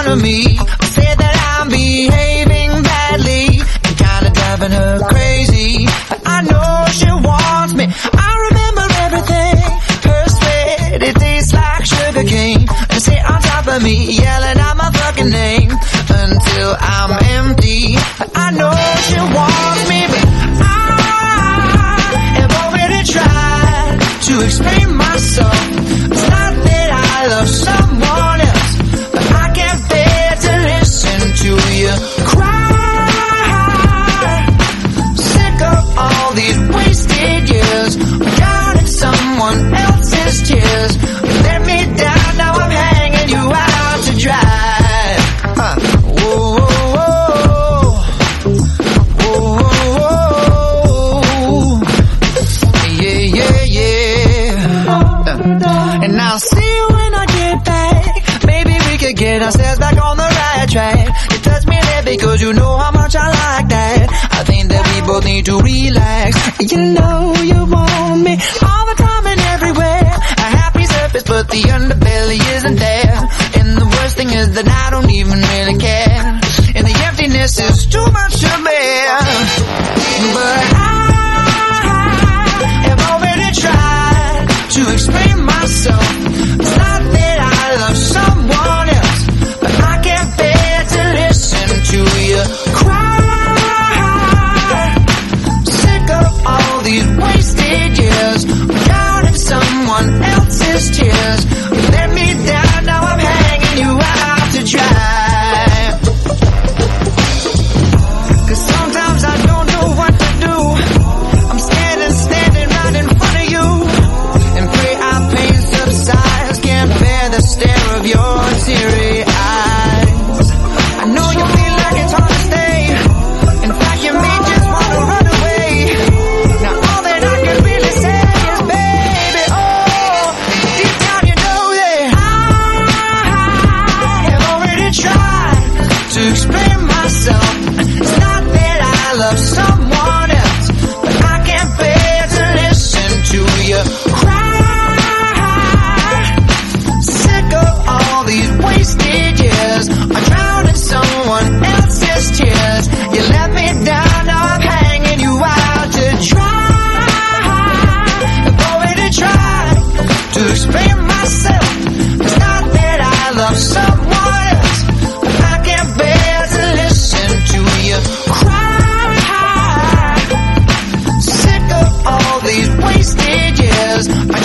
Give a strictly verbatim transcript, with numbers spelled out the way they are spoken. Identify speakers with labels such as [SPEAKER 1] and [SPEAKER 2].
[SPEAKER 1] of me. I said that I'm behaving badly and kinda driving her crazy, but I know she wants me. I remember everything. Her sweat, it tastes like sugar cane. And sit on top of me, yelling out my fucking name until I'm empty. But I know she wants me, but I have already tried to explain myself. It's not that I love someone else, but I can't bear to listen to you cry. Sick of all these wasted years, drowning someone else's tears. Let me down, now I'm hanging you out to dry. Huh. Whoa, whoa, whoa, whoa, whoa. Yeah, yeah, yeah. Uh. And I'll see you when I get back. Maybe we could get ourselves back on the right track. You touch me there because you know how much I like that. I think that we both need to relax. You know you want me all the time and everywhere. A happy surface, but the underbelly isn't there. And the worst thing is that I don't even really care. And the emptiness is too much to bear. But I have already tried to explain myself. It's not that I love someone else, but I can't bear to listen to you cry. Sick of all these wasted years, drowning someone else's tears. Let me down, now I'm hanging you out to dry. Cause sometimes I don't know what to do. I'm standing, standing right in front of you, and pray our pain subsides. Can't bear the stare of your teary eyes. I know you feel like it's hard to stay. In fact, you may just want to run away. Now all that I can really say is, baby, oh, deep down you know that I have already tried to explain myself. It's not that I love someone else, but I can't bear to listen to you cry. Sick of all these wasted years, I'm drowning someone else's tears. You let me down, now I'm hanging you out to dry. I've already tried to explain myself. It's not that I love someone else, but I can't bear to listen to you cry. Sick of all these wasted years,